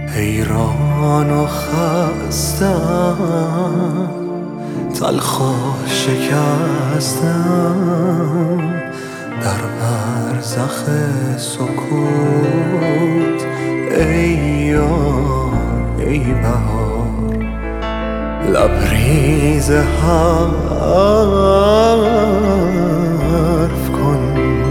حیران و خستم، تلخ و شکستم در برزخ سکوت. ای یار ای بهار، لبریز حرف کن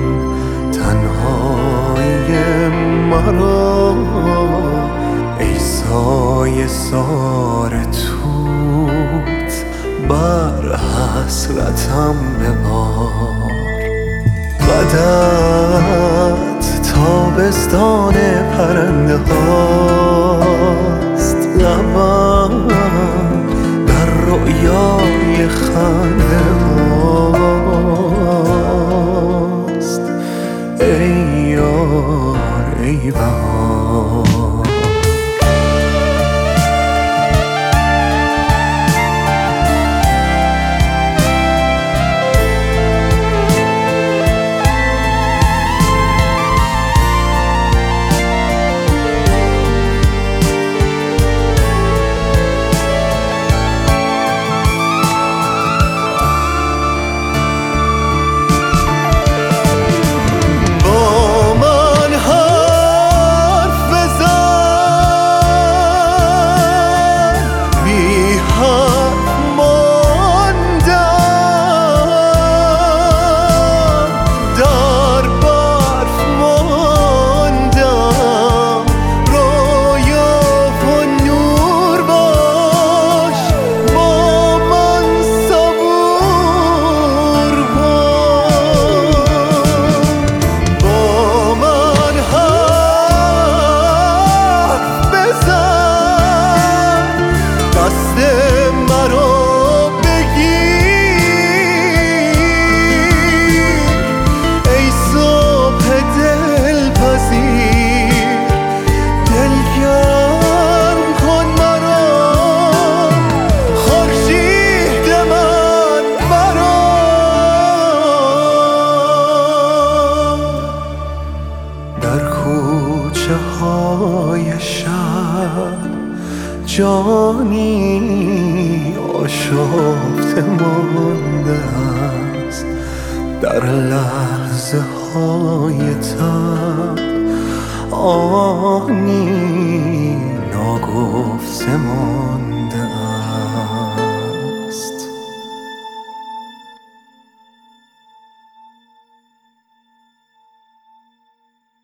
تنهایی مرا. ای سایه سار توت بر حسرتم ببار. قدت تابستان پرنده هاست، لبم در رؤیای خنده هاست. ای یار ای بهار، در کوچه های شب جانی آشفته مانده است. در لحظه های تب آنی ناگفته مانده